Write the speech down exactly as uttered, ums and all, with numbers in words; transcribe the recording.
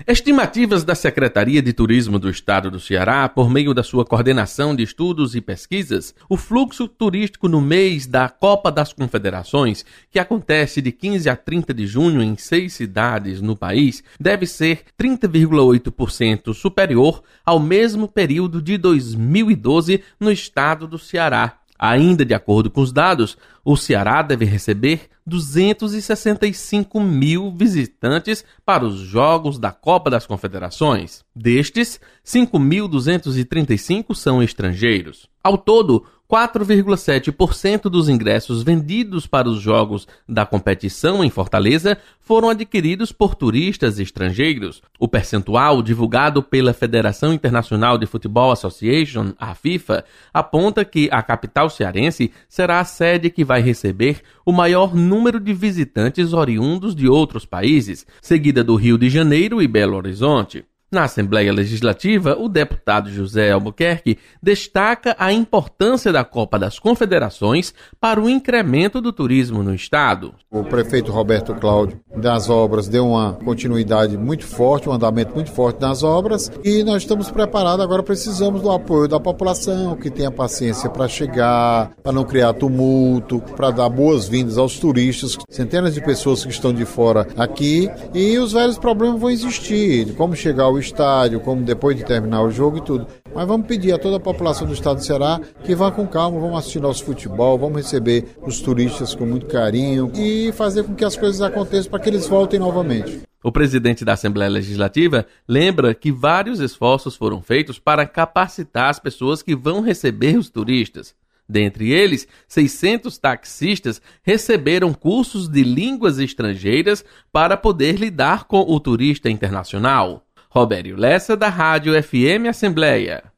Estimativas da Secretaria de Turismo do Estado do Ceará, por meio da sua coordenação de estudos e pesquisas, o fluxo turístico no mês da Copa das Confederações, que acontece de quinze a trinta de junho em seis cidades no país, deve ser trinta vírgula oito por cento superior ao mesmo período de dois mil e doze no estado do Ceará. Ainda de acordo com os dados, o Ceará deve receber duzentos e sessenta e cinco mil visitantes para os Jogos da Copa das Confederações. Destes, cinco mil duzentos e trinta e cinco são estrangeiros. Ao todo, quatro vírgula sete por cento dos ingressos vendidos para os jogos da competição em Fortaleza foram adquiridos por turistas estrangeiros. O percentual divulgado pela Federação Internacional de Football Association, a FIFA, aponta que a capital cearense será a sede que vai receber o maior número de visitantes oriundos de outros países, seguida do Rio de Janeiro e Belo Horizonte. Na Assembleia Legislativa, o deputado José Albuquerque destaca a importância da Copa das Confederações para o incremento do turismo no estado. O prefeito Roberto Cláudio das obras deu uma continuidade muito forte, um andamento muito forte nas obras e nós estamos preparados, agora precisamos do apoio da população, que tenha paciência para chegar, para não criar tumulto, para dar boas-vindas aos turistas, centenas de pessoas que estão de fora aqui, e os velhos problemas vão existir, de como chegar ao estádio, como depois de terminar o jogo e tudo. Mas vamos pedir a toda a população do estado do Ceará que vá com calma, vamos assistir nosso futebol, vamos receber os turistas com muito carinho e fazer com que as coisas aconteçam para que eles voltem novamente. O presidente da Assembleia Legislativa lembra que vários esforços foram feitos para capacitar as pessoas que vão receber os turistas. Dentre eles, seiscentos taxistas receberam cursos de línguas estrangeiras para poder lidar com o turista internacional. Robério Lessa, da Rádio F M Assembleia.